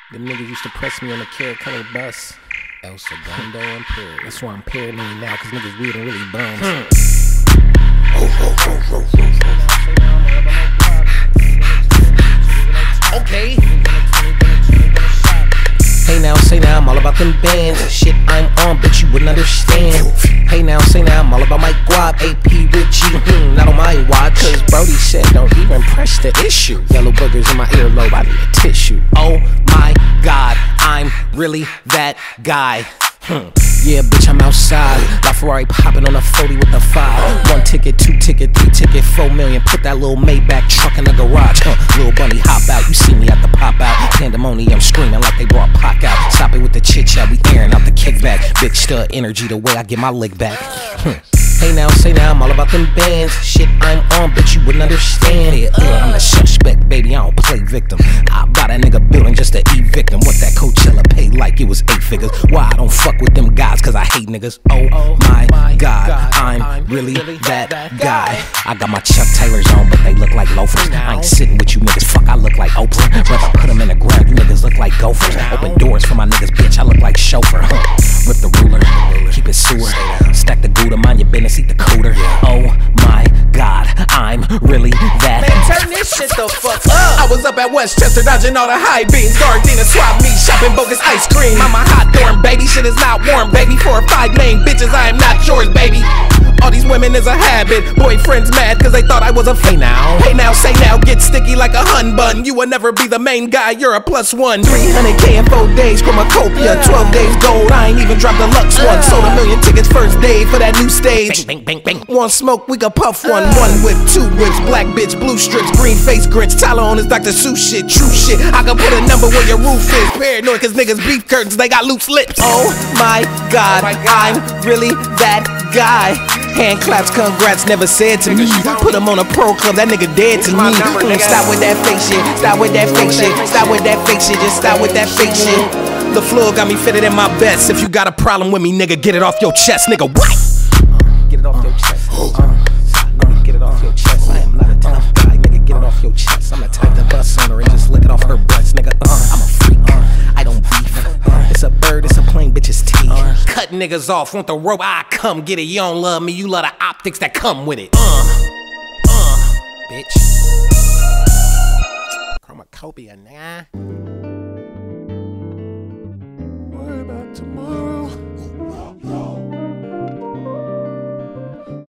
Them niggas used to press me on the carrot colored bus. El Segundo Imperial. That's why I'm paranoid now, cause niggas weird and really bums. Okay. Hey now, say now, I'm all about them bands. Shit I'm on, bitch, you wouldn't understand. Hey now, say now, I'm all about my guap. AP Richie, not on my watch. Cause Brody said don't even press the issue. Yellow boogers in my earlobe, I need a tissue. Oh my God, I'm really that guy. Yeah, bitch, I'm outside. LaFerrari popping on a 40 with a 5. 1 ticket, 2 ticket, 3 ticket, 4 million. Put that little Maybach truck in the garage. Little bunny hop out, you see me at the pop out. Pandemonium screaming like they brought Pac out. Stop it with the chit chat, we airing out the kickback. Big stud energy the way I get my lick back. Hey now, say now, I'm all about them bands. Shit I'm on, but you wouldn't understand. Yeah, I'm the suspect, baby, I don't play victim. I bought a nigga building just to eat victim. What that Coachella paid like it was 8 figures. Why I don't fuck with them guys, cause I hate niggas. Oh my God, I'm really that guy. I got my Chuck Taylors on, but they look like loafers. I ain't sitting with you niggas, fuck, I look like Oprah. Rather put them in the ground, you niggas look like gophers. Open doors for my niggas, bitch, I look like chauffeur. Whip the ruler, keep it sewer. Stack the Gouda, mind your business, eat the cooter. Oh my God, I'm really that. Man, turn this shit the fuck up. I was up at Westchester dodging all the high beams. Gardena swap me, shopping bogus ice cream. Mama hot dorm, baby, shit is not warm, baby. 4 or 5 main bitches, I am not yours, baby. All these women is a habit. Boyfriends mad cause they thought I was a Hey now, hey now, say now, get sticky like a hun bun. You will never be the main guy, you're a +1. 300K in 4 days, Chromacopia. 12 days gold, I ain't even dropped the Lux one. Sold 1 million tickets first day for that new stage. bang, bang, bang, bang. Want smoke, we can puff one. 1 whip, 2 whips, black bitch, blue strips, green face grits. Tyler on his Dr. Seuss shit, true shit. I can put a number where your roof is. Paranoid cause niggas beef curtains, they got loose lips. Oh my God, I'm really that guy. Hand claps, congrats, never said to me. Put him on a pro club, that nigga dead to me. Stop with that fake shit, stop with that fake shit, stop with that fake shit, just stop with that fake shit. The floor got me fitted in my best. If you got a problem with me, nigga, get it off your chest, nigga. What? Get it off your chest. Nigga, get it off your chest. I am not a tough guy, nigga. Get it off your chest. I'm the type to bust on her and just lick it off her breast, nigga. I'm a freak. I don't beef. It's a bird, it's a plain bitch's teeth. Cut niggas off, want the rope, I come get it. You don't love me, you love the optics that come with it. Bitch. Chromacopia, nigga.